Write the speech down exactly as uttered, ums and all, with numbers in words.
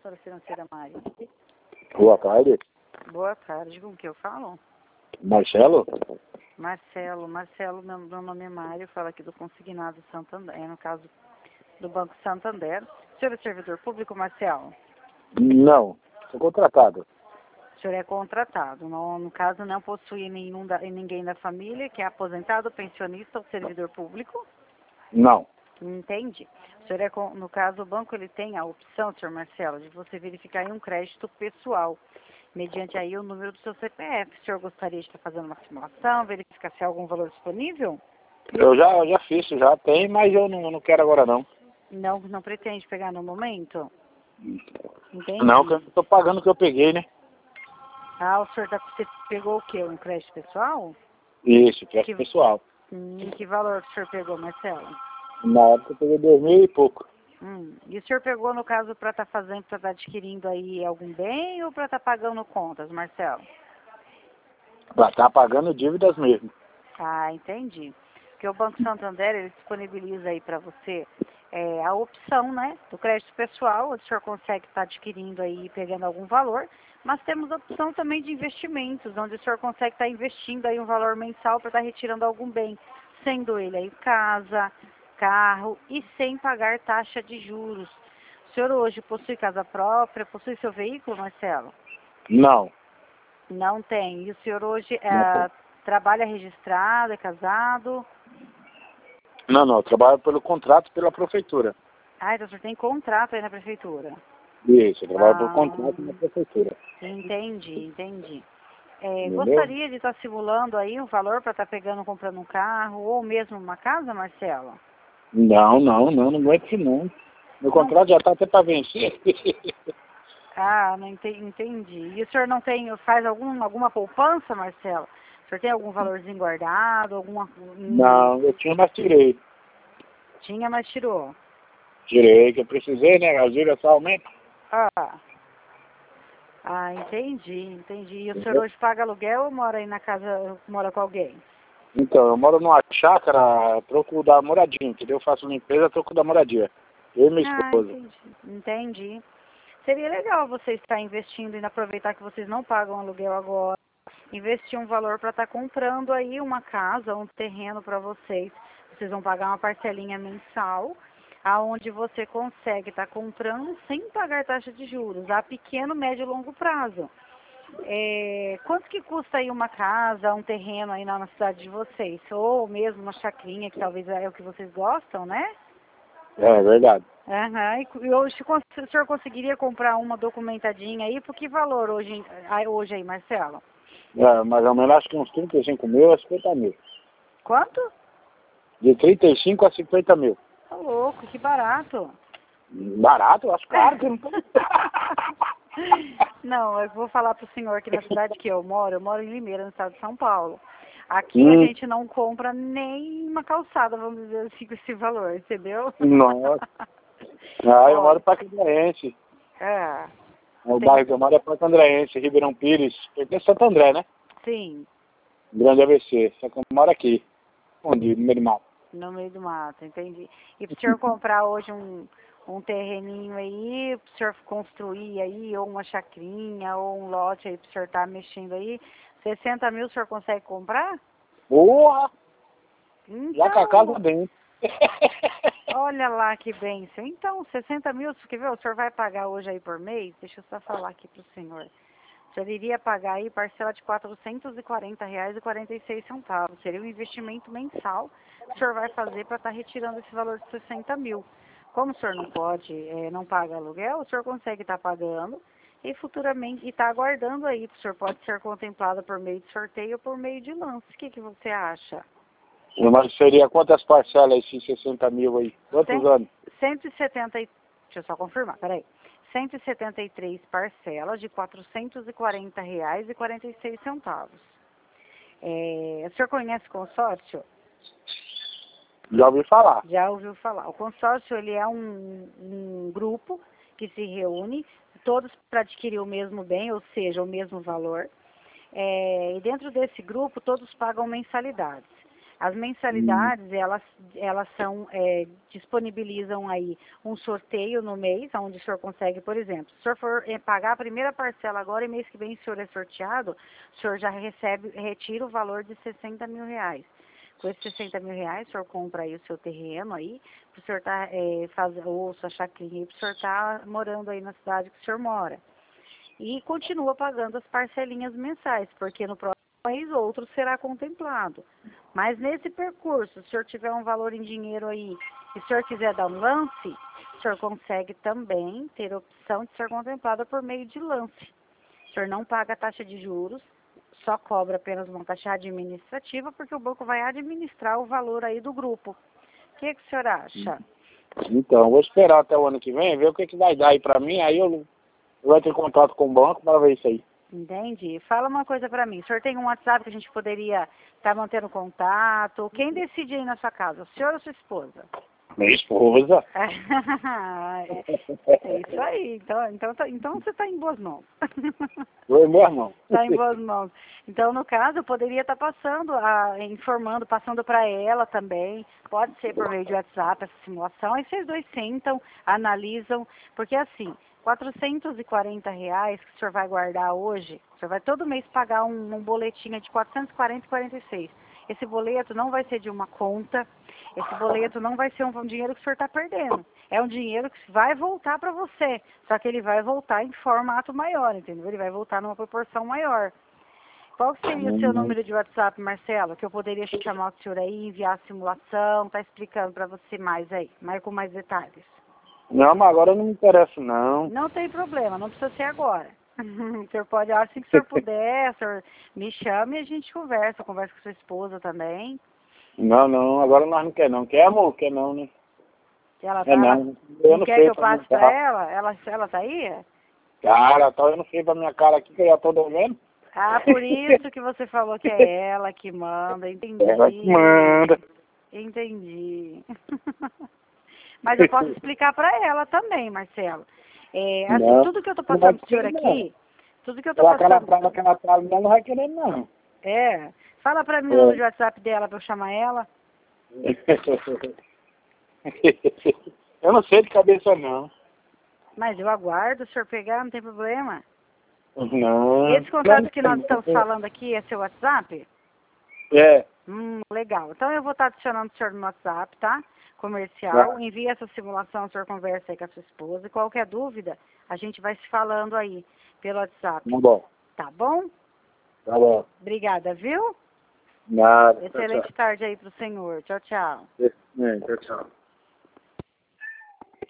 Assessora Financeira Mari. Boa tarde. Boa tarde, com que eu falo? Marcelo? Marcelo, Marcelo, meu, meu nome é Mário, falo aqui do Consignado Santander, é, no caso do Banco Santander. O senhor é servidor público, Marcelo? Não, sou contratado. O senhor é contratado, no, no caso não possui nenhum da, ninguém da família que é aposentado, pensionista ou servidor público? Não. Entendi. O senhor é, no caso, o banco ele tem a opção, senhor Marcelo, de você verificar aí um crédito pessoal, mediante aí o número do seu C P F. O senhor gostaria de estar fazendo uma simulação, verificar se há algum valor disponível? Eu já, eu já fiz, já tem, mas eu não, não quero agora não. Não, não pretende pegar no momento? Entendi. Não, que eu estou pagando o que eu peguei, né? Ah, o senhor tá, você pegou o quê? Um crédito pessoal? Isso, crédito Que, pessoal. hum, que valor que o senhor pegou, Marcelo? Na época eu peguei dois mil e pouco. Hum, e o senhor pegou, no caso, para estar fazendo, para estar adquirindo aí algum bem ou para estar pagando contas, Marcelo? Pra estar pagando dívidas mesmo. Ah, entendi. Porque o Banco Santander, ele disponibiliza aí para você é, a opção, né, do crédito pessoal, onde o senhor consegue estar adquirindo aí e pegando algum valor, mas temos a opção também de investimentos, onde o senhor consegue estar investindo aí um valor mensal para estar retirando algum bem, sendo ele aí casa, carro e sem pagar taxa de juros. O senhor hoje possui casa própria, possui seu veículo, Marcelo? Não. Não tem. E o senhor hoje Não, é, trabalha registrado, é casado? não, não, eu trabalho pelo contrato pela prefeitura. Ah, então o senhor tem contrato aí na prefeitura. Isso, eu trabalho pelo Ah, contrato na prefeitura. entendi, entendi. É, Entendeu? gostaria de estar simulando aí um valor para estar pegando, comprando um carro ou mesmo uma casa, Marcelo? Não, não, não, não aguento não. Meu Não. contrato já está até para vencer. Ah, não entendi, entendi. E o senhor não tem, faz algum, alguma poupança, Marcelo? O senhor tem algum valorzinho guardado, alguma... Hum, Não, eu tinha, mas tirei. tinha, mas tirou. Tirei, que eu precisei, né? A gíria só aumenta. Ah, ah, entendi, entendi. E o senhor hoje paga aluguel ou mora aí na casa, mora com alguém? Então, eu moro numa chácara, troco da moradia, entendeu? Eu faço limpeza, troco da moradia. Eu e minha Ah, esposa. entendi, entendi. Seria legal você estar investindo e aproveitar que vocês não pagam aluguel agora, investir um valor para estar comprando aí uma casa, um terreno para vocês. Vocês vão pagar uma parcelinha mensal, aonde você consegue estar comprando sem pagar taxa de juros, a pequeno, médio e longo prazo. É, quanto que custa aí uma casa, um terreno aí na, na cidade de vocês? Ou mesmo uma chacrinha, que talvez é o que vocês gostam, né? É, verdade. Aham, e e hoje o senhor conseguiria comprar uma documentadinha aí, por que valor hoje, aí- hoje aí, Marcelo? É, mais ou menos acho que uns trinta e cinco mil a cinquenta mil. Quanto? De trinta e cinco a cinquenta mil. Tá louco, que barato. Barato, eu acho caro que não tem. Não, eu vou falar pro senhor que na cidade que eu moro, eu moro em Limeira, no estado de São Paulo. Aqui a Hum, gente não compra nem uma calçada, vamos dizer assim, com esse valor, entendeu? nossa. Ah, eu moro Olha, em Parque Andréense. é, O tem, bairro que eu moro é Parque Andréense, Ribeirão Pires. Porque é Santo André, né? sim, Grande A B C. Só que eu moro aqui. Onde? No meio do mato. no meio do mato, entendi. E pro senhor comprar hoje um, um terreninho aí, pro senhor construir aí, ou uma chacrinha, ou um lote aí pro senhor estar mexendo aí, sessenta mil o senhor consegue comprar? Porra! Já com a casa Então, dentro. olha lá que bênção. Então, sessenta mil, quer ver, o senhor vai pagar hoje aí por mês? Deixa eu só falar aqui pro senhor. O senhor iria pagar aí parcela de quatrocentos e quarenta reais e quarenta e seis centavos. Seria um investimento mensal que o senhor vai fazer para estar retirando esse valor de sessenta mil. Como o senhor não pode, eh, não paga aluguel, o senhor consegue estar pagando e futuramente, e está aguardando aí, o senhor pode ser contemplado por meio de sorteio ou por meio de lance. O que, que você acha? Mas seria quantas parcelas esses sessenta mil aí? Quantos Cem- anos? cento e setenta, e- deixa eu só confirmar, peraí. cento e setenta e três parcelas de quatrocentos e quarenta reais e quarenta e seis centavos. É, o senhor conhece consórcio? Já ouvi falar. Já ouviu falar. O consórcio, ele é um, um grupo que se reúne, todos para adquirir o mesmo bem, ou seja, o mesmo valor. É, e dentro desse grupo, todos pagam mensalidades. As mensalidades, hum. elas, elas são, é, disponibilizam aí um sorteio no mês, onde o senhor consegue, por exemplo, se o senhor for pagar a primeira parcela agora e mês que vem o senhor é sorteado, o senhor já recebe, retira o valor de sessenta mil reais. Com esses sessenta mil reais, o senhor compra aí o seu terreno aí, para o senhor tá, é, fazer, ou sua chacrinha, para o senhor estar tá morando aí na cidade que o senhor mora. E continua pagando as parcelinhas mensais, porque no próximo mês outro será contemplado. Mas nesse percurso, se o senhor tiver um valor em dinheiro aí, e se o senhor quiser dar um lance, o senhor consegue também ter a opção de ser contemplado por meio de lance. O senhor não paga taxa de juros, só cobra apenas uma taxa administrativa, porque o banco vai administrar o valor aí do grupo. O que, que o senhor acha? Então, vou esperar até o ano que vem, ver o que, que vai dar aí pra mim, aí eu, eu vou ter contato com o banco para ver isso aí. Entendi. Fala uma coisa pra mim. O senhor tem um WhatsApp que a gente poderia estar tá mantendo contato? Quem decide aí na sua casa? O senhor ou sua esposa? Minha esposa. É isso aí. Então, então, então você está em boas mãos. Oi, meu irmão. Está em boas mãos. Então, no caso, eu poderia estar tá passando, a, informando, passando para ela também. Pode ser por meio de WhatsApp essa simulação. Aí vocês dois sentam, analisam. Porque assim, quatrocentos e quarenta reais que o senhor vai guardar hoje, o senhor vai todo mês pagar um, um boletinho de quatrocentos e quarenta e quarenta e seis. Esse boleto não vai ser de uma conta, esse boleto não vai ser um, um dinheiro que o senhor está perdendo. É um dinheiro que vai voltar para você, só que ele vai voltar em formato maior, entendeu? Ele vai voltar numa proporção maior. Qual seria o seu número de WhatsApp, Marcelo? Que eu poderia chamar o senhor aí, enviar a simulação, tá explicando para você mais aí, mais com mais detalhes. Não, mas agora não me interessa, não. Não tem problema, não precisa ser agora. O senhor pode, assim que o senhor puder, o senhor me chame e a gente conversa. Conversa com sua esposa também. Não, não, agora nós não quer não. Quer, amor? Quer não, né? Ela tá, é não. ela, Eu não não quer sei que eu passe tá. pra ela? Ela? Ela tá aí? Cara, tá olhando feio pra minha cara aqui que eu já tô devendo. Ah, por isso que você falou que é ela que manda, entendi. Ela que manda. Entendi. Mas eu posso explicar pra ela também, Marcelo. É, assim, não, tudo que eu tô passando pro senhor aqui, tudo que eu tô ela, passando... Aquela que ela tá não vai querer, não. É, fala pra mim é. o número de WhatsApp dela pra eu chamar ela. Eu não sei de cabeça, não. Mas eu aguardo, se o senhor pegar, não tem problema. Não. Esse contato que nós estamos falando aqui é seu WhatsApp? É. Hum, legal. Então eu vou estar adicionando o senhor no WhatsApp, tá? Comercial. Tá. Envie essa simulação, o senhor conversa aí com a sua esposa. E qualquer dúvida, a gente vai se falando aí pelo WhatsApp. Tá bom. Tá bom? Tá bom. Obrigada, viu? Nada. Excelente tchau, tchau. tarde aí pro senhor. Tchau, tchau. É, tchau, tchau.